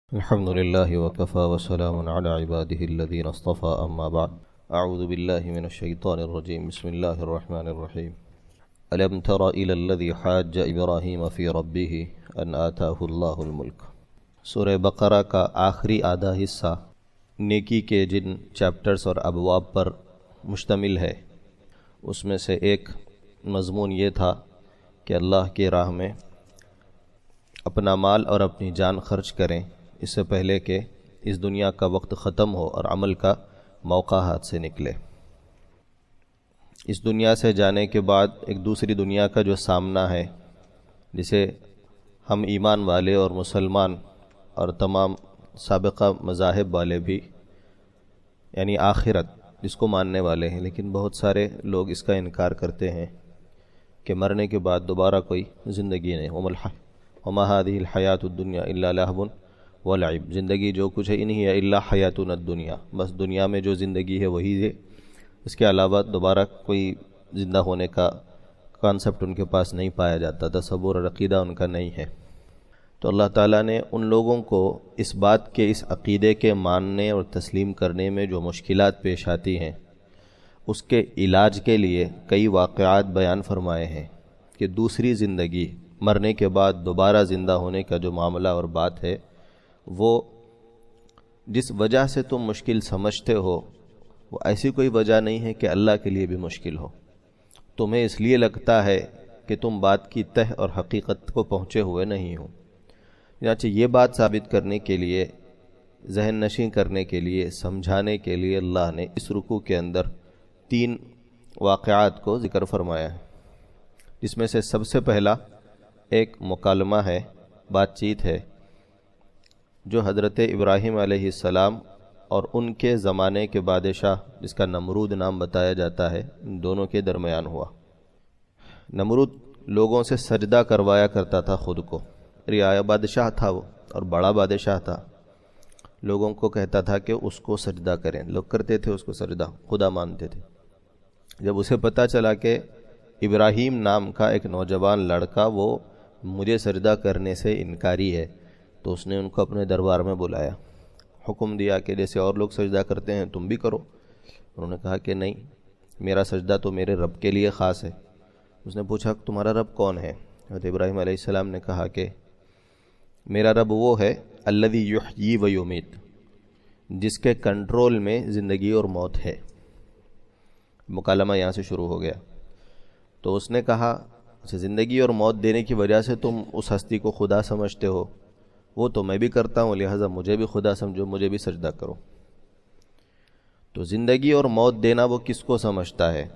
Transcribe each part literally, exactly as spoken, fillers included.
الحمد لله وكفى وسلام على عباده الذين اصطفى أما بعد أعوذ بالله من الشيطان الرجيم بسم الله الرحمن الرحيم ألم تر إلى الذي حاج إبراهيم في ربه أن آتاه الله الملك۔ سورہ بقرہ کا آخری آدھا حصہ نیکی کے جن چیپٹرز اور ابواب پر مشتمل ہے، اس میں سے ایک مضمون یہ تھا کہ اللہ کی راہ میں اپنا مال اور اپنی جان خرچ کریں اس سے پہلے کہ اس دنیا کا وقت ختم ہو اور عمل کا موقع ہاتھ سے نکلے۔ اس دنیا سے جانے کے بعد ایک دوسری دنیا کا جو سامنا ہے، جسے ہم ایمان والے اور مسلمان اور تمام سابقہ مذاہب والے بھی یعنی آخرت جس کو ماننے والے ہیں، لیکن بہت سارے لوگ اس کا انکار کرتے ہیں کہ مرنے کے بعد دوبارہ کوئی زندگی نہیں۔ وما هذه الحیات الدنیا الا لہو ولعب، زندگی جو کچھ ہے انہی ہے الا حیاتنا الدنیا، بس دنیا میں جو زندگی ہے وہی ہے، اس کے علاوہ دوبارہ کوئی زندہ ہونے کا کانسیپٹ ان کے پاس نہیں پایا جاتا، تصور اور عقیدہ ان کا نہیں ہے۔ تو اللہ تعالیٰ نے ان لوگوں کو اس بات کے اس عقیدے کے ماننے اور تسلیم کرنے میں جو مشکلات پیش آتی ہیں، اس کے علاج کے لیے کئی واقعات بیان فرمائے ہیں کہ دوسری زندگی، مرنے کے بعد دوبارہ زندہ ہونے کا جو معاملہ اور بات ہے، وہ جس وجہ سے تم مشکل سمجھتے ہو وہ ایسی کوئی وجہ نہیں ہے کہ اللہ کے لیے بھی مشکل ہو۔ تمہیں اس لیے لگتا ہے کہ تم بات کی تہ اور حقیقت کو پہنچے ہوئے نہیں ہو۔ چنانچہ یہ بات ثابت کرنے کے لیے، ذہن نشین کرنے کے لیے، سمجھانے کے لیے اللہ نے اس رکوع کے اندر تین واقعات کو ذکر فرمایا ہے، جس میں سے سب سے پہلا ایک مکالمہ ہے، بات چیت ہے، جو حضرت ابراہیم علیہ السلام اور ان کے زمانے کے بادشاہ جس کا نمرود نام بتایا جاتا ہے، ان دونوں کے درمیان ہوا۔ نمرود لوگوں سے سجدہ کروایا کرتا تھا، خود کو رعایا بادشاہ تھا وہ، اور بڑا بادشاہ تھا، لوگوں کو کہتا تھا کہ اس کو سجدہ کریں، لوگ کرتے تھے اس کو سجدہ، خدا مانتے تھے۔ جب اسے پتہ چلا کہ ابراہیم نام کا ایک نوجوان لڑکا وہ مجھے سجدہ کرنے سے انکاری ہے، تو اس نے ان کو اپنے دربار میں بلایا، حکم دیا کہ جیسے اور لوگ سجدہ کرتے ہیں تم بھی کرو۔ انہوں نے کہا کہ نہیں، میرا سجدہ تو میرے رب کے لیے خاص ہے۔ اس نے پوچھا تمہارا رب کون ہے؟ حضرت ابراہیم علیہ السلام نے کہا کہ میرا رب وہ ہے الذی یحیی و یمیت، جس کے کنٹرول میں زندگی اور موت ہے۔ مکالمہ یہاں سے شروع ہو گیا۔ تو اس نے کہا اچھا، زندگی اور موت دینے کی وجہ سے تم اس ہستی کو خدا سمجھتے ہو، وہ تو میں بھی کرتا ہوں، لہٰذا مجھے بھی خدا سمجھو، مجھے بھی سجدہ کرو۔ تو زندگی اور موت دینا وہ کس کو سمجھتا ہے؟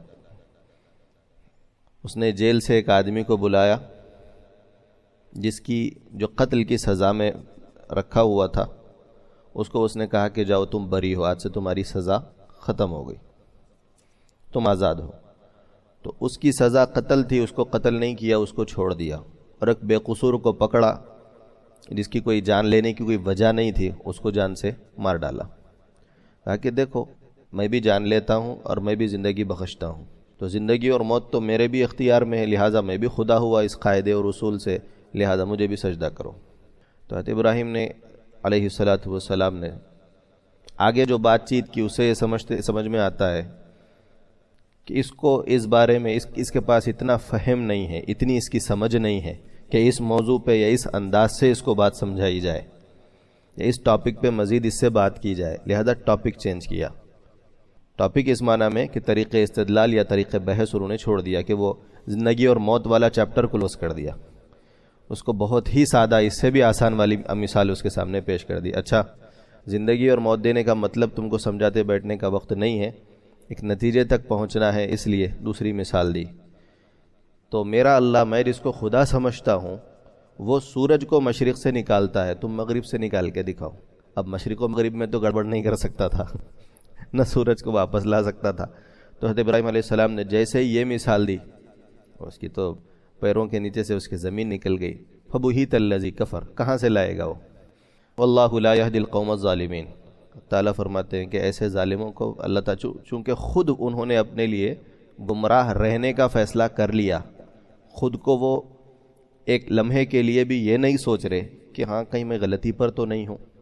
اس نے جیل سے ایک آدمی کو بلایا جس کی جو قتل کی سزا میں رکھا ہوا تھا، اس کو اس نے کہا کہ جاؤ تم بری ہو، آج سے تمہاری سزا ختم ہو گئی، تم آزاد ہو۔ تو اس کی سزا قتل تھی، اس کو قتل نہیں کیا، اس کو چھوڑ دیا، اور ایک بے قصور کو پکڑا جس کی کوئی جان لینے کی کوئی وجہ نہیں تھی، اس کو جان سے مار ڈالا۔ کہا کہ دیکھو میں بھی جان لیتا ہوں اور میں بھی زندگی بخشتا ہوں، تو زندگی اور موت تو میرے بھی اختیار میں ہے، لہٰذا میں بھی خدا ہوا اس قاعدے اور اصول سے، لہٰذا مجھے بھی سجدہ کرو۔ تو حضرت ابراہیم نے علیہ الصلاۃ والسلام نے آگے جو بات چیت کی، اسے یہ سمجھتے سمجھ میں آتا ہے کہ اس کو اس بارے میں اس اس کے پاس اتنا فہم نہیں ہے، اتنی اس کی سمجھ نہیں ہے کہ اس موضوع پہ یا اس انداز سے اس کو بات سمجھائی جائے یا اس ٹاپک پہ مزید اس سے بات کی جائے، لہذا ٹاپک چینج کیا۔ ٹاپک اس معنی میں کہ طریق استدلال یا طریق بحث انہوں نے چھوڑ دیا، کہ وہ زندگی اور موت والا چیپٹر کلوز کر دیا، اس کو بہت ہی سادہ، اس سے بھی آسان والی مثال اس کے سامنے پیش کر دی۔ اچھا، زندگی اور موت دینے کا مطلب تم کو سمجھاتے بیٹھنے کا وقت نہیں ہے، ایک نتیجے تک پہنچنا ہے، اس لیے دوسری مثال دی۔ تو میرا اللہ، میں جس کو خدا سمجھتا ہوں، وہ سورج کو مشرق سے نکالتا ہے، تم مغرب سے نکال کے دکھاؤ۔ اب مشرق و مغرب میں تو گڑبڑ نہیں کر سکتا تھا، نہ سورج کو واپس لا سکتا تھا۔ تو حضرت ابراہیم علیہ السلام نے جیسے ہی یہ مثال دی، اس کی تو پیروں کے نیچے سے اس کی زمین نکل گئی۔ فَبُهِتَ الَّذِي كَفَرَ، کہاں سے لائے گا وہ؟ وَاللَّهُ لَا يَهْدِي الْقَوْمَ الظَّالِمِينَ، تعالیٰ فرماتے ہیں کہ ایسے ظالموں کو اللہ تعالیٰ، چونکہ خود انہوں نے اپنے لیے گمراہ رہنے کا فیصلہ کر لیا، خود کو وہ ایک لمحے کے لیے بھی یہ نہیں سوچ رہے کہ ہاں کہیں میں غلطی پر تو نہیں ہوں،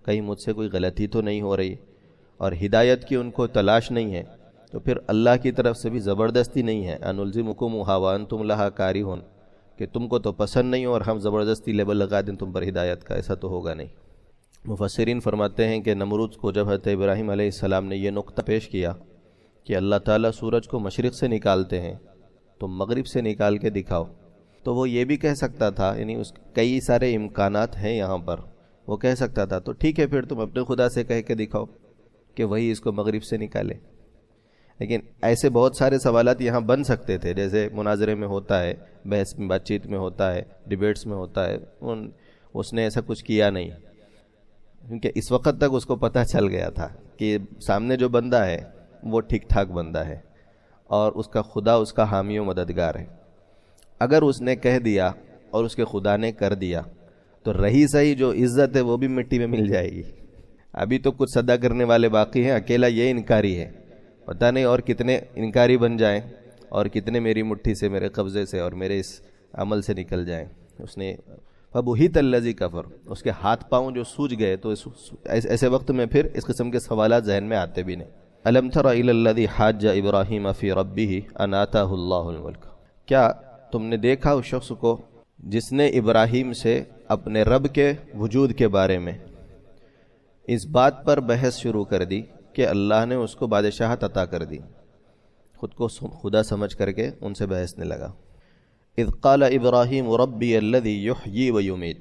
کہیں مجھ سے کوئی غلطی تو نہیں ہو رہی، اور ہدایت کی ان کو تلاش نہیں ہے، تو پھر اللہ کی طرف سے بھی زبردستی نہیں ہے انلزمکمھا وانتم لھا کارہون، کہ تم کو تو پسند نہیں ہو اور ہم زبردستی لیبل لگا دیں تم پر ہدایت کا، ایسا تو ہوگا نہیں۔ مفسرین فرماتے ہیں کہ نمرود کو جب حضرت ابراہیم علیہ السلام نے یہ نقطہ پیش کیا کہ اللہ تعالیٰ سورج کو مشرق سے نکالتے ہیں تو مغرب سے نکال کے دکھاؤ، تو وہ یہ بھی کہہ سکتا تھا، یعنی اس کئی سارے امکانات ہیں یہاں پر، وہ کہہ سکتا تھا تو ٹھیک ہے پھر تم اپنے خدا سے کہہ کے دکھاؤ کہ وہی اس کو مغرب سے نکالے۔ لیکن ایسے بہت سارے سوالات یہاں بن سکتے تھے، جیسے مناظرے میں ہوتا ہے، بحث میں بات چیت میں ہوتا ہے، ڈیبیٹس میں ہوتا ہے، ان اس نے ایسا کچھ کیا نہیں، کیونکہ اس وقت تک اس کو پتہ چل گیا تھا کہ سامنے جو بندہ ہے وہ ٹھیک ٹھاک بندہ ہے اور اس کا خدا اس کا حامی و مددگار ہے۔ اگر اس نے کہہ دیا اور اس کے خدا نے کر دیا تو رہی صحیح جو عزت ہے وہ بھی مٹی میں مل جائے گی۔ ابھی تو کچھ صدا کرنے والے باقی ہیں، اکیلا یہ انکاری ہے، پتہ نہیں اور کتنے انکاری بن جائیں اور کتنے میری مٹھی سے، میرے قبضے سے اور میرے اس عمل سے نکل جائیں۔ اس نے فَبُہِتَ الَّذِي كَفَرَ، اس کے ہاتھ پاؤں جو سوج گئے، تو ایسے وقت میں پھر اس قسم کے سوالات ذہن میں آتے بھی نہیں۔ أَلَمْ تَرَ إِلَى الَّذِي حَاجَّ إِبْرَاهِيمَ فِي رَبِّهِ أَنْ آتَاهُ اللَّهُ الْمُلْكَ، کیا تم نے دیکھا اس شخص کو جس نے ابراہیم سے اپنے رب کے وجود کے بارے میں اس بات پر بحث شروع کر دی کہ اللہ نے اس کو بادشاہت عطا کر دی، خود کو خدا سمجھ کر کے ان سے بحثنے لگا۔ اذ قال ابراہیم ربی الذی یحیی و یمیت،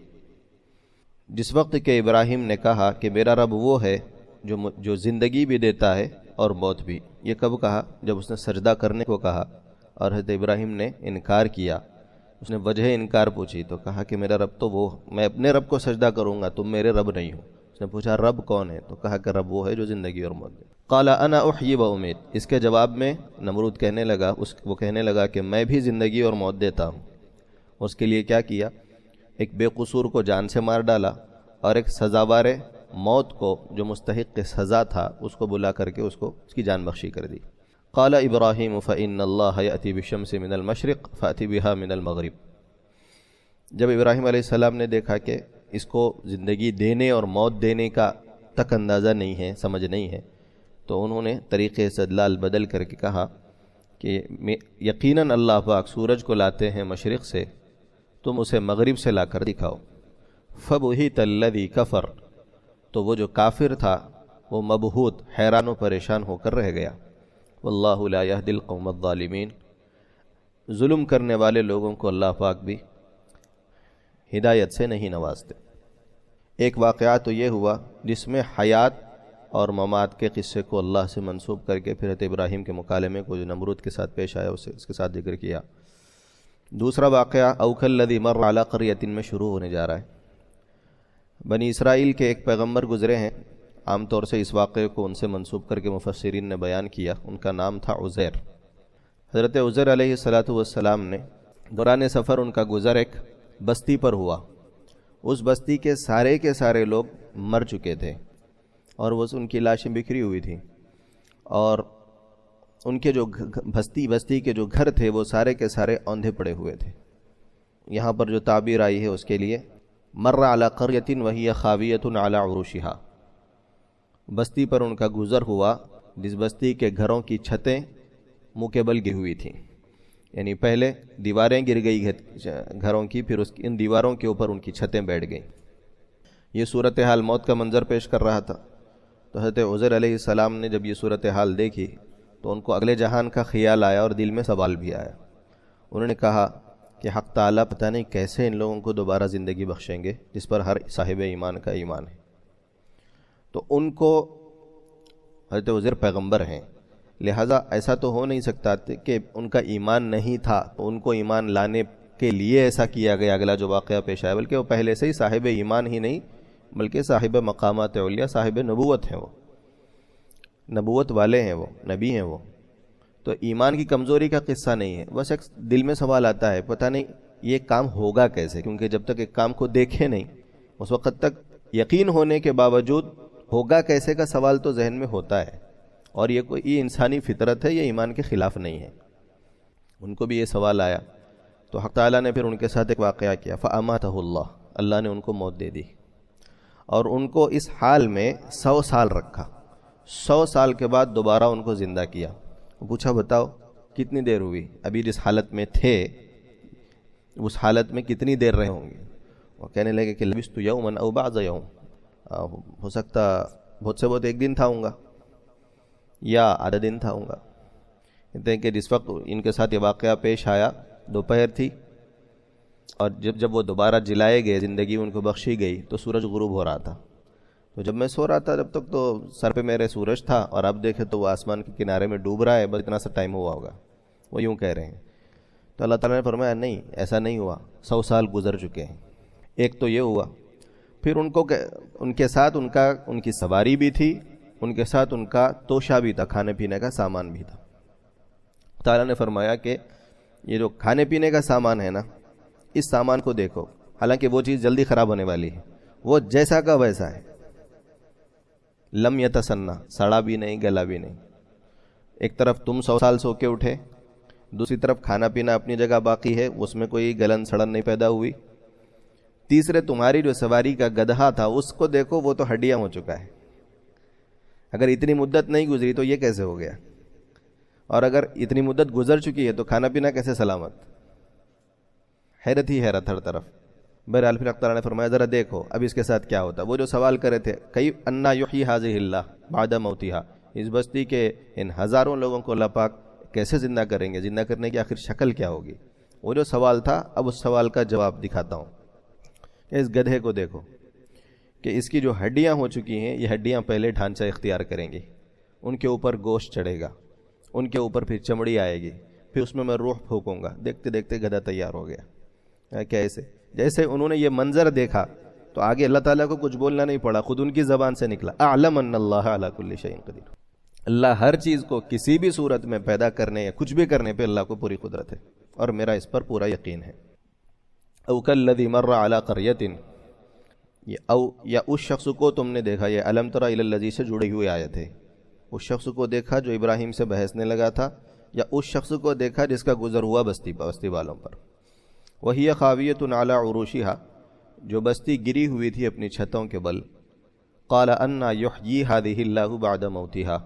جس وقت کہ ابراہیم نے کہا کہ میرا رب وہ ہے جو جو زندگی بھی دیتا ہے اور موت بھی۔ یہ کب کہا؟ جب اس نے سجدہ کرنے کو کہا اور حضرت ابراہیم نے انکار کیا، اس نے وجہ انکار پوچھی تو کہا کہ میرا رب تو وہ، میں اپنے رب کو سجدہ کروں گا، تم میرے رب نہیں ہو۔ اس نے پوچھا رب کون ہے؟ تو کہا کہ رب وہ ہے جو زندگی اور موت دے۔ قال انا احیی و امیت، اس کے جواب میں نمرود کہنے لگا اس وہ کہنے لگا کہ میں بھی زندگی اور موت دیتا ہوں۔ اس کے لیے کیا کیا؟ ایک بے قصور کو جان سے مار ڈالا اور ایک سزاوار موت کو جو مستحق سزا تھا اس کو بلا کر کے اس کو اس کی جان بخشی کر دی۔ قال ابراہیم فإن اللہ یأتی بالشمس من المشرق فأتی بها من المغرب، جب ابراہیم علیہ السلام نے دیکھا کہ اس کو زندگی دینے اور موت دینے کا تک اندازہ نہیں ہے، سمجھ نہیں ہے، تو انہوں نے طریقے استدلال بدل کر کے کہا کہ یقیناً اللہ پاک سورج کو لاتے ہیں مشرق سے، تم اسے مغرب سے لا کر دکھاؤ۔ فَبُہِتَ الَّذِي كَفَرَ، تو وہ جو کافر تھا وہ مبہوت، حیران و پریشان ہو کر رہ گیا۔ واللہ لا یہدی القوم الظالمین، ظلم کرنے والے لوگوں کو اللہ پاک بھی ہدایت سے نہیں نوازتے۔ ایک واقعہ تو یہ ہوا جس میں حیات اور ممات کے قصے کو اللہ سے منسوب کر کے پھر حضرت ابراہیم کے مکالمے کو جو نمرود کے ساتھ پیش آیا اسے اس کے ساتھ ذکر کیا۔ دوسرا واقعہ او کالذی مر علی قریۃ میں شروع ہونے جا رہا ہے۔ بنی اسرائیل کے ایک پیغمبر گزرے ہیں، عام طور سے اس واقعے کو ان سے منسوب کر کے مفسرین نے بیان کیا، ان کا نام تھا عزیر۔ حضرت عزیر علیہ الصلاۃ والسلام نے دوران سفر ان کا گزر ایک بستی پر ہوا، اس بستی کے سارے کے سارے لوگ مر چکے تھے اور وہ ان کی لاشیں بکھری ہوئی تھیں، اور ان کے جو بستی بستی کے جو گھر تھے وہ سارے کے سارے اوندھے پڑے ہوئے تھے۔ یہاں پر جو تعبیر آئی ہے اس کے لیے مر علی قریۃ وہی خاویۃ علی عروشہا، بستی پر ان کا گزر ہوا جس بستی کے گھروں کی چھتیں منہ کے بل گر ہوئی تھیں، یعنی پہلے دیواریں گر گئی گھروں کی، پھر اس ان دیواروں کے اوپر ان کی چھتیں بیٹھ گئیں۔ یہ صورتحال موت کا منظر پیش کر رہا تھا۔ تو حضرت عزیر علیہ السلام نے جب یہ صورتحال دیکھی تو ان کو اگلے جہان کا خیال آیا اور دل میں سوال بھی آیا۔ انہوں نے کہا کہ حق تعالیٰ پتہ نہیں کیسے ان لوگوں کو دوبارہ زندگی بخشیں گے جس پر ہر صاحب ایمان کا ایمان ہے۔ تو ان کو حضرت عزیر پیغمبر ہیں، لہٰذا ایسا تو ہو نہیں سکتا کہ ان کا ایمان نہیں تھا تو ان کو ایمان لانے کے لیے ایسا کیا گیا اگلا جو واقعہ پیش آیا، بلکہ وہ پہلے سے ہی صاحب ایمان ہی نہیں بلکہ صاحب مقامات علیہ، صاحب نبوت ہیں، وہ نبوت والے ہیں، وہ نبی ہیں وہ۔ تو ایمان کی کمزوری کا قصہ نہیں ہے، بس ایک دل میں سوال آتا ہے پتہ نہیں یہ کام ہوگا کیسے، کیونکہ جب تک ایک کام کو دیکھے نہیں اس وقت تک یقین ہونے کے باوجود ہوگا کیسے کا سوال تو ذہن میں ہوتا ہے، اور یہ کوئی یہ انسانی فطرت ہے، یہ ایمان کے خلاف نہیں ہے۔ ان کو بھی یہ سوال آیا تو حق تعالیٰ نے پھر ان کے ساتھ ایک واقعہ کیا، فَأَمَاتَهُ اللَّهُ، اللہ نے ان کو موت دے دی۔ اور ان کو اس حال میں سو سال رکھا. سو سال کے بعد دوبارہ ان کو زندہ کیا. پوچھا بتاؤ کتنی دیر ہوئی؟ ابھی جس حالت میں تھے اس حالت میں کتنی دیر رہے ہوں گے؟ وہ کہنے لگے کہ لبثت یوما او بعض یوم، ہو سکتا بہت سے بہت ایک دن تھا ہوں گا یا آدھا دن تھا ہوں گا. کہتے ہیں کہ جس وقت ان کے ساتھ یہ واقعہ پیش آیا دوپہر تھی، اور جب جب وہ دوبارہ جلائے گئے، زندگی ان کو بخشی گئی، تو سورج غروب ہو رہا تھا. تو جب میں سو رہا تھا جب تک تو سر پہ میرے سورج تھا، اور اب دیکھے تو وہ آسمان کے کنارے میں ڈوب رہا ہے، بس اتنا سا ٹائم ہوا ہوگا. وہ یوں کہہ رہے ہیں. تو اللہ تعالیٰ نے فرمایا نہیں، ایسا نہیں ہوا، سو سال گزر چکے ہیں. ایک تو یہ ہوا، پھر ان کو ان کے ساتھ ان کا ان کی سواری بھی تھی، ان کے ساتھ ان کا توشہ بھی تھا، کھانے پینے کا سامان بھی تھا. تعالیٰ نے فرمایا کہ یہ جو کھانے پینے کا سامان ہے نا، اس سامان کو دیکھو، حالانکہ وہ چیز جلدی خراب ہونے والی ہے، وہ جیسا کا ویسا ہے، لم یتسنہ، سڑا بھی نہیں گلا بھی نہیں. ایک طرف تم سو سال سو کے اٹھے، دوسری طرف کھانا پینا اپنی جگہ باقی ہے، اس میں کوئی گلن سڑن نہیں پیدا ہوئی. تیسرے تمہاری جو سواری کا گدھا تھا اس کو دیکھو، وہ تو ہڈیاں ہو چکا ہے. اگر اتنی مدت نہیں گزری تو یہ کیسے ہو گیا؟ اور اگر اتنی مدت گزر چکی ہے تو کھانا پینا کیسے سلامت؟ حیرت ہی حیرت ہر طرف. بہرحال پھر اللہ نے فرمایا ذرا دیکھو اب اس کے ساتھ کیا ہوتا. وہ جو سوال کرے تھے کئی انا یحیی ھذہ اللہ بعد موتھا، اس بستی کے ان ہزاروں لوگوں کو اللہ پاک کیسے زندہ کریں گے، زندہ کرنے کی آخر شکل کیا ہوگی، وہ جو سوال تھا اب اس سوال کا جواب دکھاتا ہوں. اس گدھے کو دیکھو کہ اس کی جو ہڈیاں ہو چکی ہیں، یہ ہڈیاں پہلے ڈھانچہ اختیار کریں گی، ان کے اوپر گوشت چڑھے گا، ان کے اوپر پھر چمڑی آئے گی، پھر اس میں میں روح پھونکوں گا. دیکھتے دیکھتے گدھا تیار ہو گیا. کیسے؟ جیسے انہوں نے یہ منظر دیکھا تو آگے اللہ تعالیٰ کو کچھ بولنا نہیں پڑا، خود ان کی زبان سے نکلا اعلم ان اللہ علی کل شیء قدیر. اللہ ہر چیز کو کسی بھی صورت میں پیدا کرنے یا کچھ بھی کرنے پہ اللہ کو پوری قدرت ہے، اور میرا اس پر پورا یقین ہے. او کالذی مر علی قریۃ، یہ او یا اس شخص کو تم نے دیکھا، یہ الم تر الی الذی سے جڑی ہوئی آیت ہے. اس شخص کو دیکھا جو ابراہیم سے بحثنے لگا تھا، یا اس شخص کو دیکھا جس کا گزر ہوا بستی بستی والوں پر. وہی خاویۃ علی عروشہا، جو بستی گری ہوئی تھی اپنی چھتوں کے بل. قال انا یحیی ھذہ اللہ بعد موتھا،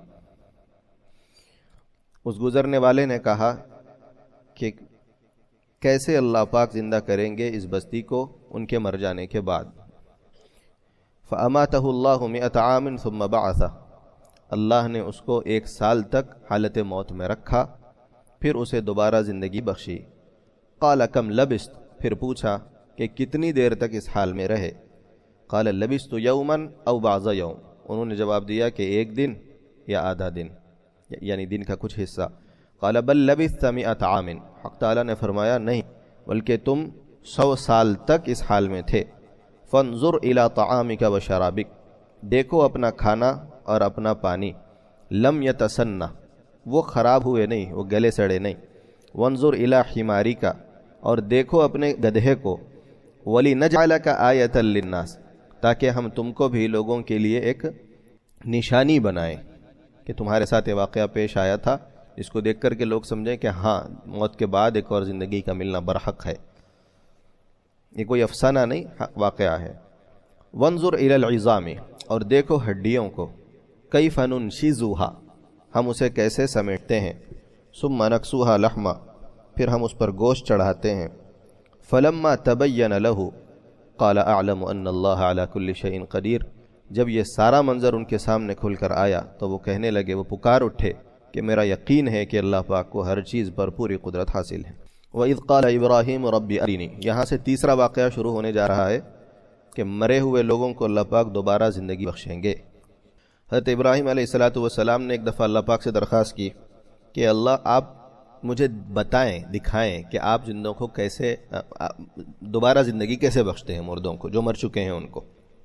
اس گزرنے والے نے کہا کہ کیسے اللہ پاک زندہ کریں گے اس بستی کو ان کے مر جانے کے بعد. فاماتہ اللہ مئۃ عام ثم بعثہ، اللہ نے اس کو ایک سال تک حالت موت میں رکھا، پھر اسے دوبارہ زندگی بخشی. قال کم لبثت، پھر پوچھا کہ کتنی دیر تک اس حال میں رہے. قال لبثت یوما او بعض یوم، انہوں نے جواب دیا کہ ایک دن یا آدھا دن، یعنی دن کا کچھ حصہ. قال بل لبثت مئۃ عام، حق تعالیٰ نے فرمایا نہیں بلکہ تم سو سال تک اس حال میں تھے. فانظر الی طعامک و شرابک، دیکھو اپنا کھانا اور اپنا پانی. لم یتسنہ، وہ خراب ہوئے نہیں، وہ گلے سڑے نہیں. وانظر الی حمارک، اور دیکھو اپنے گدھے کو. وَلِنَجْعَلَكَ آیَةً لِلنَّاسِ، تاکہ ہم تم کو بھی لوگوں کے لیے ایک نشانی بنائیں کہ تمہارے ساتھ یہ واقعہ پیش آیا تھا، اس کو دیکھ کر کے لوگ سمجھیں کہ ہاں موت کے بعد ایک اور زندگی کا ملنا برحق ہے، یہ کوئی افسانہ نہیں، واقعہ ہے. وانظر الی العظام، اور دیکھو ہڈیوں کو. کیف ننشزها، ہم اسے کیسے سمیٹتے ہیں. ثم نکسوها لحما، پھر ہم اس پر گوشت چڑھاتے ہیں. فلما تبین له قال اعلم ان اللہ علی کل شیء قدیر، جب یہ سارا منظر ان کے سامنے کھل کر آیا تو وہ کہنے لگے، وہ پکار اٹھے کہ میرا یقین ہے کہ اللہ پاک کو ہر چیز پر پوری قدرت حاصل ہے. وَإِذْ قَالَ إِبْرَاهِيمُ رَبِّ أَرِنِي، یہاں سے تیسرا واقعہ شروع ہونے جا رہا ہے کہ مرے ہوئے لوگوں کو اللہ پاک دوبارہ زندگی بخشیں گے. حضرت ابراہیم علیہ الصلاۃ والسلام نے ایک دفعہ اللہ پاک سے درخواست کی کہ اللہ آپ مجھے بتائیں، دکھائیں کہ آپ زندوں کو کیسے دوبارہ زندگی کیسے بخشتے ہیں، مردوں کو جو مر چکے ہیں ان کو.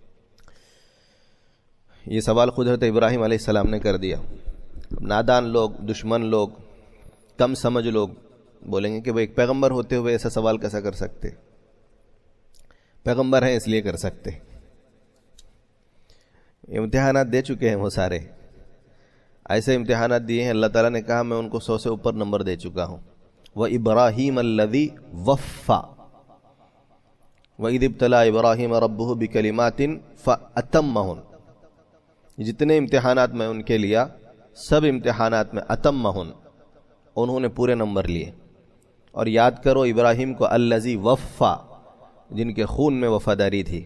یہ سوال خود حضرت ابراہیم علیہ السلام نے کر دیا. نادان لوگ، دشمن لوگ، کم سمجھ لوگ بولیں گے کہ وہ ایک پیغمبر ہوتے ہوئے ایسا سوال کیسا کر سکتے، پیغمبر ہیں اس لیے کر سکتے. امتحانات دے چکے ہیں وہ سارے، ایسے امتحانات دیے ہیں اللہ تعالیٰ نے کہا میں ان کو سو سے اوپر نمبر دے چکا ہوں. وَإِبْرَاهِيمَ الَّذِي وَفَّى، وَإِذِ ابْتَلَىٰ إِبْرَاهِيمَ رَبُّهُ بِكَلِمَاتٍ فَأَتَمَّهُنَّ، جتنے امتحانات میں ان کے لیا سب امتحانات میں اتمہن، انہوں نے پورے نمبر لیے. اور یاد کرو ابراہیم کو الذی وفا، جن کے خون میں وفاداری تھی.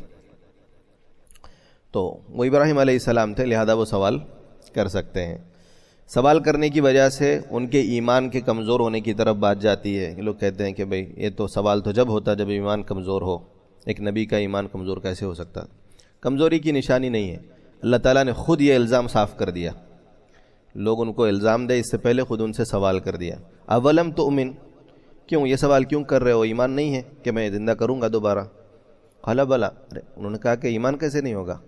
تو وہ ابراہیم علیہ السلام تھے، لہذا وہ سوال کر سکتے ہیں. سوال کرنے کی وجہ سے ان کے ایمان کے کمزور ہونے کی طرف بات جاتی ہے. لوگ کہتے ہیں کہ بھئی یہ تو سوال تو جب ہوتا جب ایمان کمزور ہو، ایک نبی کا ایمان کمزور کیسے ہو سکتا؟ کمزوری کی نشانی نہیں ہے. اللہ تعالیٰ نے خود یہ الزام صاف کر دیا. لوگ ان کو الزام دے اس سے پہلے خود ان سے سوال کر دیا. اولم تؤمن، کیوں یہ سوال کیوں کر رہے ہو؟ ایمان نہیں ہے کہ میں زندہ کروں گا دوبارہ؟ قال بلا، انہوں نے کہا کہ ایمان کیسے نہیں ہوگا؟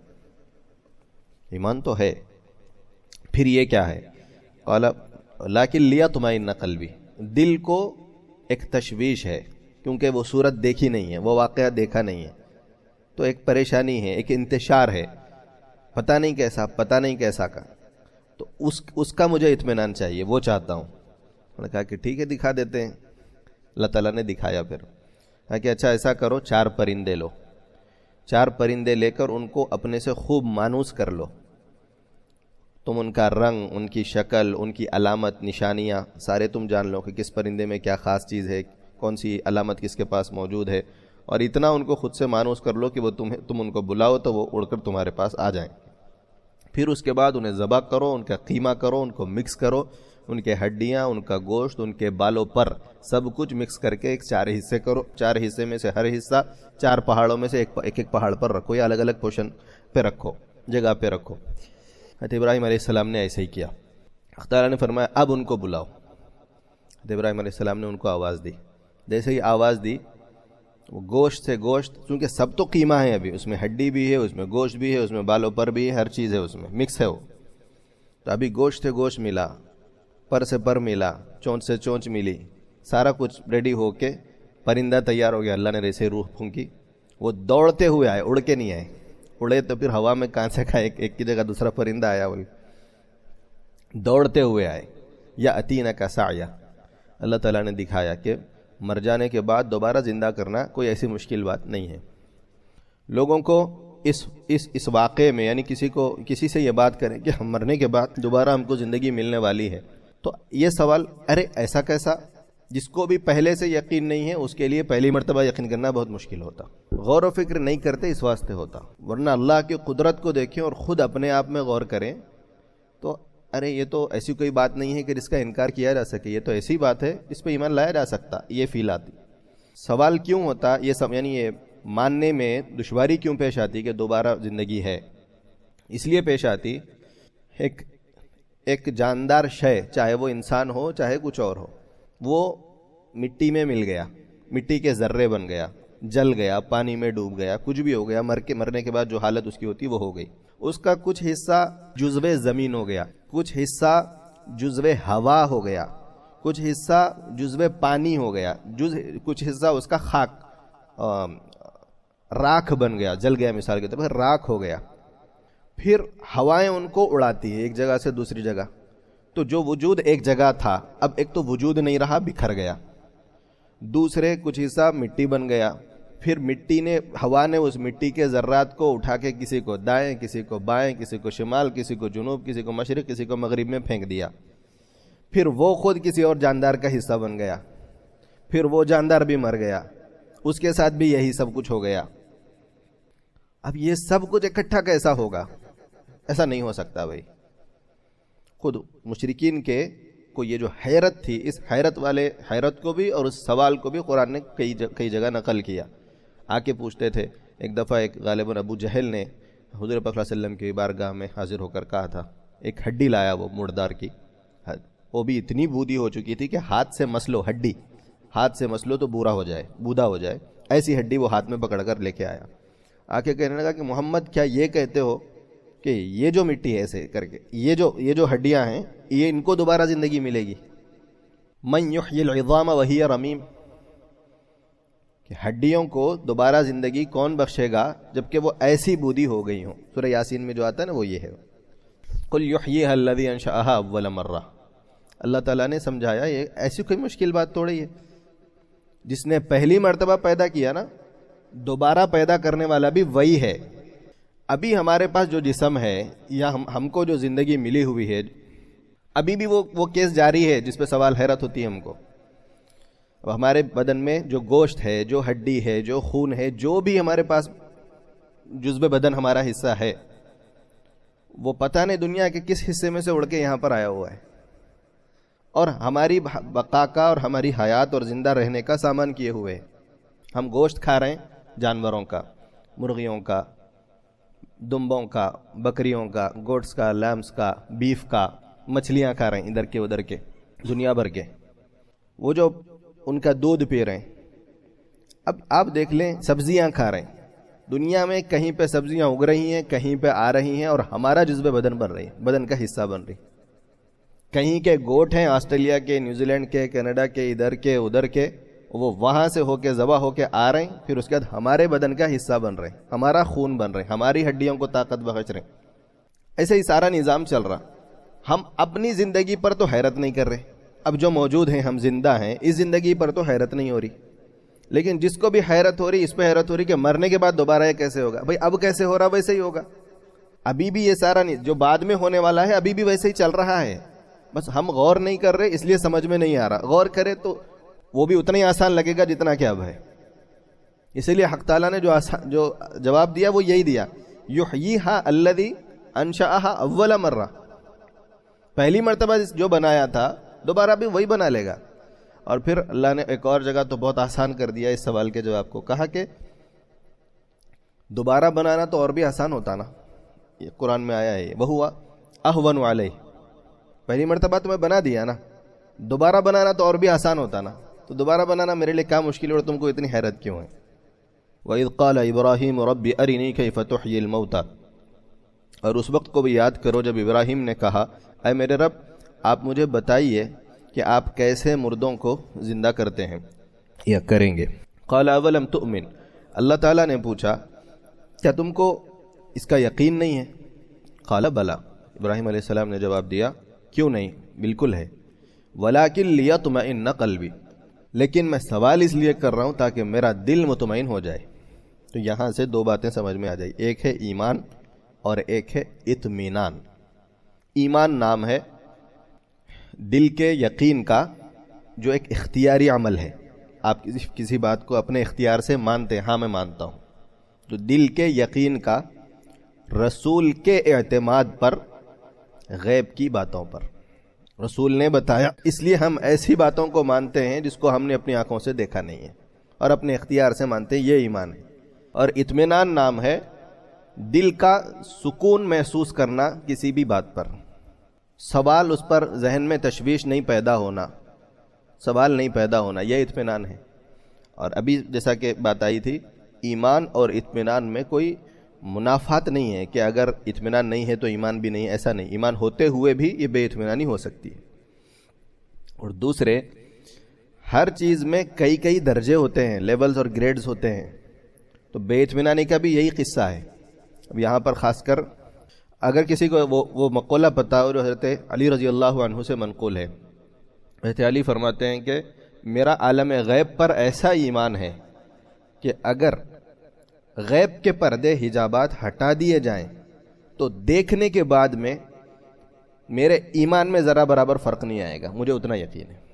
ایمان تو ہے. پھر یہ کیا ہے؟ قال لیکن لیطمئن قلبی، دل کو ایک تشویش ہے، کیونکہ وہ صورت دیکھی نہیں ہے، وہ واقعہ دیکھا نہیں ہے، تو ایک پریشانی ہے، ایک انتشار ہے، پتہ نہیں کیسا پتہ نہیں کیسا کا، تو اس اس کا مجھے اطمینان چاہیے، وہ چاہتا ہوں. انہوں نے کہا کہ ٹھیک ہے دکھا دیتے ہیں. اللہ تعالیٰ نے دکھایا. پھر کہا کہ اچھا ایسا کرو، چار پرندے لو، چار پرندے لے کر ان کو اپنے سے خوب مانوس کر لو. تم ان کا رنگ، ان کی شکل، ان کی علامت، نشانیاں سارے تم جان لو کہ کس پرندے میں کیا خاص چیز ہے، کون سی علامت کس کے پاس موجود ہے، اور اتنا ان کو خود سے مانوس کر لو کہ وہ تمہیں تم ان کو بلاؤ تو وہ اڑ کر تمہارے پاس آ جائیں. پھر اس کے بعد انہیں ذبح کرو، ان کا قیمہ کرو، ان کو مکس کرو، ان کے ہڈیاں، ان کا گوشت، ان کے بالوں پر سب کچھ مکس کر کے ایک چار حصے کرو. چار حصے میں سے ہر حصہ چار پہاڑوں میں سے ایک ایک, ایک پہاڑ پر رکھو، یا الگ الگ پوشن پہ رکھو، جگہ پہ رکھو. حضرت ابراہیم علیہ السلام نے ایسے ہی کیا. خدا نے فرمایا اب ان کو بلاؤ. حضرت ابراہیم علیہ السلام نے ان کو آواز دی. جیسے ہی آواز دی، وہ گوشت سے گوشت، کیونکہ سب تو قیمہ ہے، ابھی اس میں ہڈی بھی ہے، اس میں گوشت بھی ہے، اس میں بالوں پر بھی ہے، ہر چیز ہے، اس میں مکس ہے وہ. تو ابھی گوشت سے گوشت ملا، پر سے پر ملا، چونچ سے چونچ ملی، سارا کچھ ریڈی ہو کے پرندہ تیار ہو گیا. اللہ نے ایسے روح پھونکی، وہ دوڑتے ہوئے آئے، اڑ کے نہیں آئے. اڑے تو پھر ہوا میں کہاں سے کھائے، ایک کی جگہ دوسرا پرندہ آیا، وہی دوڑتے ہوئے آئے. یا اتینا کا سعیا، اللہ تعالیٰ نے دکھایا کہ مر جانے کے بعد دوبارہ زندہ کرنا کوئی ایسی مشکل بات نہیں ہے. لوگوں کو اس اس اس واقعے میں، یعنی کسی کو کسی سے یہ بات کریں کہ ہم مرنے کے بعد دوبارہ ہم کو زندگی ملنے والی ہے، تو یہ سوال ارے ایسا کیسا، جس کو بھی پہلے سے یقین نہیں ہے اس کے لیے پہلی مرتبہ یقین کرنا بہت مشکل ہوتا. غور و فکر نہیں کرتے اس واسطے ہوتا. ورنہ اللہ کی قدرت کو دیکھیں اور خود اپنے آپ میں غور کریں تو ارے یہ تو ایسی کوئی بات نہیں ہے کہ جس کا انکار کیا جا سکے، یہ تو ایسی بات ہے جس پہ ایمان لایا جا سکتا. یہ فیل آتی. سوال کیوں ہوتا یہ سب، یعنی یہ ماننے میں دشواری کیوں پیش آتی کہ دوبارہ زندگی ہے؟ اس لیے پیش آتی، ایک ایک جاندار شے، چاہے وہ انسان ہو چاہے کچھ اور ہو، وہ مٹی میں مل گیا، مٹی کے ذرے بن گیا، جل گیا، پانی میں ڈوب گیا، کچھ بھی ہو گیا، مر کے مرنے کے بعد جو حالت اس کی ہوتی وہ ہو گئی. اس کا کچھ حصہ جزو زمین ہو گیا، کچھ حصہ جزو ہوا ہو گیا، کچھ حصہ جزو پانی ہو گیا، جز کچھ حصہ اس کا خاک راکھ بن گیا، جل گیا، مثال کے طور پر راکھ ہو گیا. پھر ہوائیں ان کو اڑاتی ہے ایک جگہ سے دوسری جگہ. تو جو وجود ایک جگہ تھا اب ایک تو وجود نہیں رہا، بکھر گیا. دوسرے کچھ حصہ مٹی بن گیا. پھر مٹی نے، ہوا نے اس مٹی کے ذرات کو اٹھا کے کسی کو دائیں، کسی کو بائیں، کسی کو شمال، کسی کو جنوب، کسی کو مشرق، کسی کو مغرب میں پھینک دیا. پھر وہ خود کسی اور جاندار کا حصہ بن گیا. پھر وہ جاندار بھی مر گیا، اس کے ساتھ بھی یہی سب کچھ ہو گیا. اب یہ سب کچھ اکٹھا کیسا ہوگا؟ ایسا نہیں ہو سکتا بھائی. خود مشرکین کے کو یہ جو حیرت تھی، اس حیرت والے حیرت کو بھی اور اس سوال کو بھی قرآن نے کئی کئی جگہ نقل کیا. آ کے پوچھتے تھے. ایک دفعہ ایک غالباً ابو جہل نے حضور پاک صلی اللہ علیہ وسلم کی بارگاہ میں حاضر ہو کر کہا تھا، ایک ہڈی لایا وہ مردار کی، وہ بھی اتنی بودی ہو چکی تھی کہ ہاتھ سے مسلو ہڈی، ہاتھ سے مسلو تو بورا ہو جائے، بودا ہو جائے، ایسی ہڈی وہ ہاتھ میں پکڑ کر لے کے آیا. آ کے کہنے لگا کہ محمد کیا یہ کہتے ہو کہ یہ جو مٹی ہے ایسے کر کے، یہ جو یہ جو ہڈیاں ہیں، یہ ان کو دوبارہ زندگی ملے گی؟ من یحیی العظام وہی رمیم، کہ ہڈیوں کو دوبارہ زندگی کون بخشے گا جبکہ وہ ایسی بودی ہو گئی ہوں. سورہ یاسین میں جو آتا ہے نا وہ یہ ہے، قل یحییھا الذی انشأھا اول مرہ. اللہ تعالیٰ نے سمجھایا یہ ایسی کوئی مشکل بات تھوڑی ہے. جس نے پہلی مرتبہ پیدا کیا نا دوبارہ پیدا کرنے والا بھی وہی ہے. ابھی ہمارے پاس جو جسم ہے یا ہم ہم کو جو زندگی ملی ہوئی ہے، ابھی بھی وہ وہ کیس جاری ہے جس پہ سوال حیرت ہوتی ہے ہم کو. اب ہمارے بدن میں جو گوشت ہے، جو ہڈی ہے، جو خون ہے، جو بھی ہمارے پاس جزو بدن ہمارا حصہ ہے، وہ پتہ نہیں دنیا کے کس حصے میں سے اڑ کے یہاں پر آیا ہوا ہے، اور ہماری بقا کا اور ہماری حیات اور زندہ رہنے کا سامان کیے ہوئے. ہم گوشت کھا رہے ہیں جانوروں کا، مرغیوں کا، دمبوں کا، بکریوں کا، گوٹس کا، لیمس کا، بیف کا، مچھلیاں کھا رہے ہیں ادھر کے ادھر کے دنیا بھر کے، وہ جو ان کا دودھ پی رہے ہیں. اب آپ دیکھ لیں سبزیاں کھا رہے ہیں، دنیا میں کہیں پہ سبزیاں اگ رہی ہیں، کہیں پہ آ رہی ہیں، اور ہمارا جزو بدن بن رہی ہے، بدن کا حصہ بن رہی. کہیں کے گوٹ ہیں آسٹریلیا کے، نیوزی لینڈ کے، کینیڈا کے، ادھر کے ادھر کے، وہ وہاں سے ہو کے ذبح ہو کے آ رہے ہیں، پھر اس کے بعد ہمارے بدن کا حصہ بن رہے ہیں، ہمارا خون بن رہے ہیں، ہماری ہڈیوں کو طاقت بخش رہے ہیں. ایسے ہی سارا نظام چل رہا. ہم اپنی زندگی پر تو حیرت نہیں کر رہے، اب جو موجود ہیں، ہم زندہ ہیں، اس زندگی پر تو حیرت نہیں ہو رہی. لیکن جس کو بھی حیرت ہو رہی، اس پہ حیرت ہو رہی کہ مرنے کے بعد دوبارہ یہ کیسے ہوگا. بھائی اب کیسے ہو رہا ویسے ہی ہوگا. ابھی بھی یہ سارا جو بعد میں ہونے والا ہے ابھی بھی ویسے ہی چل رہا ہے، بس ہم غور نہیں کر رہے اس لیے سمجھ میں نہیں آ رہا. غور کرے تو وہ بھی اتنا ہی آسان لگے گا جتنا کہ اب ہے. اسی لیے حق تعالیٰ نے جو آسان جو جواب دیا وہ یہی دیا، یحییھا الذی انشأھا اول مرہ. پہلی مرتبہ جو بنایا تھا دوبارہ بھی وہی بنا لے گا. اور پھر اللہ نے ایک اور جگہ تو بہت آسان کر دیا اس سوال کے جواب کو، کہا کہ دوبارہ بنانا تو اور بھی آسان ہوتا نا. یہ قرآن میں آیا ہے، وہوا اہون علیہ. پہلی مرتبہ تو میں بنا دیا نا، دوبارہ بنانا تو اور بھی آسان ہوتا نا. تو دوبارہ بنانا میرے لیے کیا مشکل ہے اور تم کو اتنی حیرت کیوں ہے؟ وَإِذْ قَالَ إِبْرَاهِيمُ رَبِّ أَرِنِي كَيْفَ تُحْيِي الْمَوْتَى. اور اس وقت کو بھی یاد کرو جب ابراہیم نے کہا، اے میرے رب آپ مجھے بتائیے کہ آپ کیسے مردوں کو زندہ کرتے ہیں یا کریں گے. قال اولم تؤمن. اللہ تعالیٰ نے پوچھا کیا تم کو اس کا یقین نہیں ہے؟ قال بلا. ابراہیم علیہ السلام نے جواب دیا کیوں نہیں، بالکل ہے. ولکن لیطمئن قلبی. لیکن میں سوال اس لیے کر رہا ہوں تاکہ میرا دل مطمئن ہو جائے. تو یہاں سے دو باتیں سمجھ میں آ جائیں، ایک ہے ایمان اور ایک ہے اطمینان. ایمان نام ہے دل کے یقین کا جو ایک اختیاری عمل ہے. آپ کسی کسی بات کو اپنے اختیار سے مانتے ہیں، ہاں میں مانتا ہوں. تو دل کے یقین کا رسول کے اعتماد پر، غیب کی باتوں پر. رسول نے بتایا اس لیے ہم ایسی باتوں کو مانتے ہیں جس کو ہم نے اپنی آنکھوں سے دیکھا نہیں ہے اور اپنے اختیار سے مانتے ہیں، یہ ایمان ہے. اور اطمینان نام ہے دل کا سکون محسوس کرنا کسی بھی بات پر. سوال اس پر ذہن میں تشویش نہیں پیدا ہونا، سوال نہیں پیدا ہونا، یہ اطمینان ہے. اور ابھی جیسا کہ بات آئی تھی، ایمان اور اطمینان میں کوئی منافات نہیں ہے کہ اگر اطمینان نہیں ہے تو ایمان بھی نہیں. ایسا نہیں، ایمان ہوتے ہوئے بھی یہ بے اطمینانی ہو سکتی ہے. اور دوسرے، ہر چیز میں کئی کئی درجے ہوتے ہیں، لیولز اور گریڈز ہوتے ہیں. تو بے اطمینانی کا بھی یہی قصہ ہے. اب یہاں پر خاص کر اگر کسی کو وہ وہ مقولہ پتہ ہو جو حضرت علی رضی اللہ عنہ سے منقول ہے. حضرت علی فرماتے ہیں کہ میرا عالم غیب پر ایسا ایمان ہے کہ اگر غیب کے پردے حجابات ہٹا دیے جائیں تو دیکھنے کے بعد میں میرے ایمان میں ذرا برابر فرق نہیں آئے گا. مجھے اتنا یقین ہے،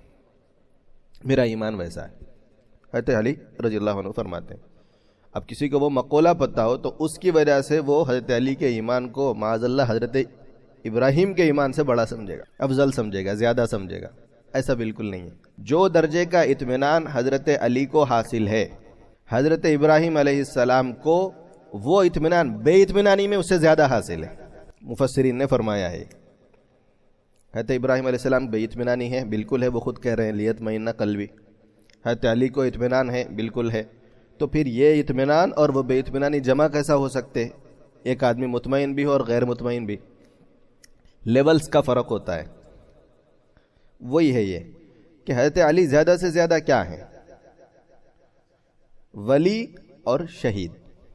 میرا ایمان ویسا ہے. حضرت علی رضی اللہ عنہ فرماتے ہیں اب کسی کو وہ مقولہ پتہ ہو تو اس کی وجہ سے وہ حضرت علی کے ایمان کو معاذ اللہ حضرت ابراہیم کے ایمان سے بڑا سمجھے گا، افضل سمجھے گا، زیادہ سمجھے گا. ایسا بالکل نہیں ہے. جو درجے کا اطمینان حضرت علی کو حاصل ہے، حضرت ابراہیم علیہ السلام کو وہ اطمینان بے اطمینانی میں اس سے زیادہ حاصل ہے. مفسرین نے فرمایا ہے حضرت ابراہیم علیہ السلام بے اطمینانی ہے، بالکل ہے، وہ خود کہہ رہے ہیں لیطمئن قلبی. حضرت علی کو اطمینان ہے، بالکل ہے. تو پھر یہ اطمینان اور وہ بے اطمینانی جمع کیسا ہو سکتے؟ ایک آدمی مطمئن بھی ہو اور غیر مطمئن بھی. لیولز کا فرق ہوتا ہے. وہی ہے یہ کہ حضرت علی زیادہ سے زیادہ کیا ہیں؟ ولی اور شہید.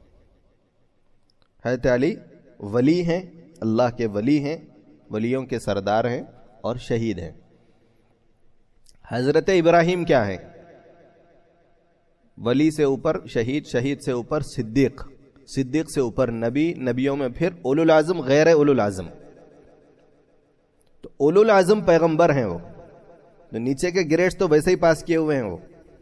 حضرت علی ولی ہیں، اللہ کے ولی ہیں، ولیوں کے سردار ہیں اور شہید ہیں. حضرت ابراہیم کیا ہیں؟ ولی سے اوپر شہید، شہید سے اوپر صدیق، صدیق سے اوپر نبی، نبیوں میں پھر اولو العزم، غیر اولو العزم. تو اولو العزم پیغمبر ہیں وہ، تو نیچے کے گریڈز تو ویسے ہی پاس کیے ہوئے ہیں، وہ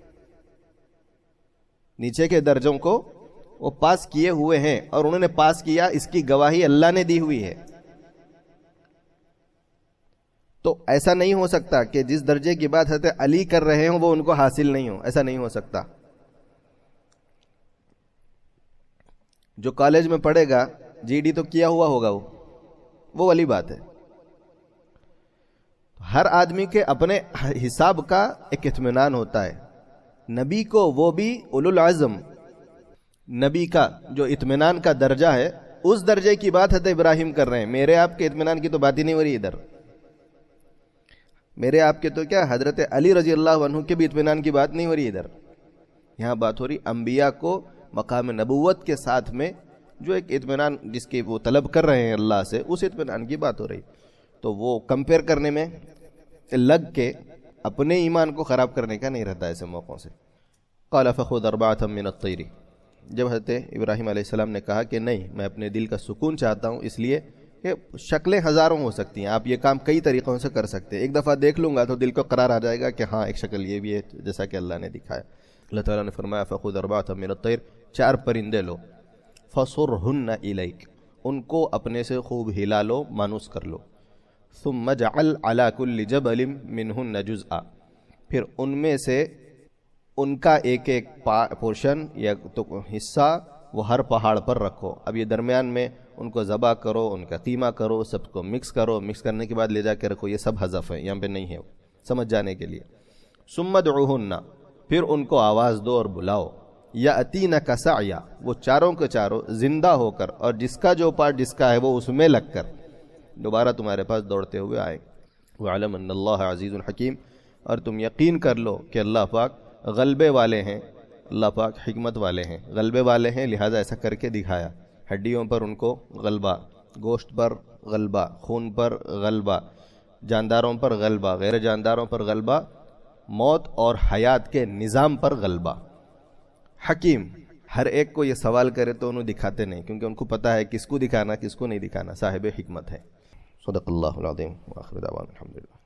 نیچے کے درجوں کو وہ پاس کیے ہوئے ہیں، اور انہوں نے پاس کیا، اس کی گواہی اللہ نے دی ہوئی ہے. تو ایسا نہیں ہو سکتا کہ جس درجے کی بات حضرت علی کر رہے ہوں وہ ان کو حاصل نہیں ہو، ایسا نہیں ہو سکتا. جو کالج میں پڑھے گا جی ڈی تو کیا ہوا ہوگا، وہ وہ والی بات ہے. ہر آدمی کے اپنے حساب کا ایک اطمینان ہوتا ہے. نبی کو وہ بھی اولو العزم نبی کا جو اطمینان کا درجہ ہے، اس درجے کی بات حضرت ابراہیم کر رہے ہیں. میرے آپ کے اطمینان کی تو بات ہی نہیں ہو رہی ادھر. میرے آپ کے تو کیا حضرت علی رضی اللہ عنہ کے بھی اطمینان کی بات نہیں ہو رہی ادھر. یہاں بات ہو رہی انبیاء کو مقام نبوت کے ساتھ میں جو ایک اطمینان جس کی وہ طلب کر رہے ہیں اللہ سے، اس اطمینان کی بات ہو رہی. تو وہ کمپیئر کرنے میں لگ کے اپنے ایمان کو خراب کرنے کا نہیں رہتا ایسے موقعوں سے. قال فخذ اربعة من الطير، جب حضرت ابراہیم علیہ السلام نے کہا کہ نہیں، میں اپنے دل کا سکون چاہتا ہوں، اس لیے کہ شکلیں ہزاروں ہو سکتی ہیں، آپ یہ کام کئی طریقوں سے کر سکتے ہیں. ایک دفعہ دیکھ لوں گا تو دل کو قرار آ جائے گا کہ ہاں ایک شکل یہ بھی ہے جیسا کہ اللہ نے دکھایا. اللہ تعالیٰ نے فرمایا فخذ اربعة من الطير، چار پرندے لو، فصرهن الیک، ان کو اپنے سے خوب ہلا لو، مانوس کر لو. ثم اجعل على كل جبل منهن جزءا، پھر ان میں سے ان کا ایک ایک پورشن یا تو حصہ وہ ہر پہاڑ پر رکھو. اب یہ درمیان میں ان کو ذبح کرو، ان کا قیمہ کرو، سب کو مکس کرو، مکس کرنے کے بعد لے جا کے رکھو. یہ سب حذف ہے، یہاں پہ نہیں ہے، سمجھ جانے کے لیے. ثم ادعوهن، پھر ان کو آواز دو اور بلاؤ. یأتینک سعیا، وہ چاروں کے چاروں زندہ ہو کر، اور جس کا جو پارٹ جس کا ہے وہ اس میں لگ کر دوبارہ تمہارے پاس دوڑتے ہوئے آئے. وَعَلَمْ أَنَّ اللَّهَ عَزِيزٌ حَكِيمٌ، اور تم یقین کر لو کہ اللہ پاک غلبے والے ہیں، اللہ پاک حکمت والے ہیں. غلبے والے ہیں لہذا ایسا کر کے دکھایا. ہڈیوں پر ان کو غلبہ، گوشت پر غلبہ، خون پر غلبہ، جانداروں پر غلبہ، غیر جانداروں پر غلبہ، موت اور حیات کے نظام پر غلبہ. حکیم، ہر ایک کو یہ سوال کرے تو انہوں دکھاتے نہیں، کیونکہ ان کو پتا ہے کس کو دکھانا کس کو نہیں دکھانا. صاحب حکمت ہے. صدق اللہ العظیم. وآخر دعوانا الحمدللہ.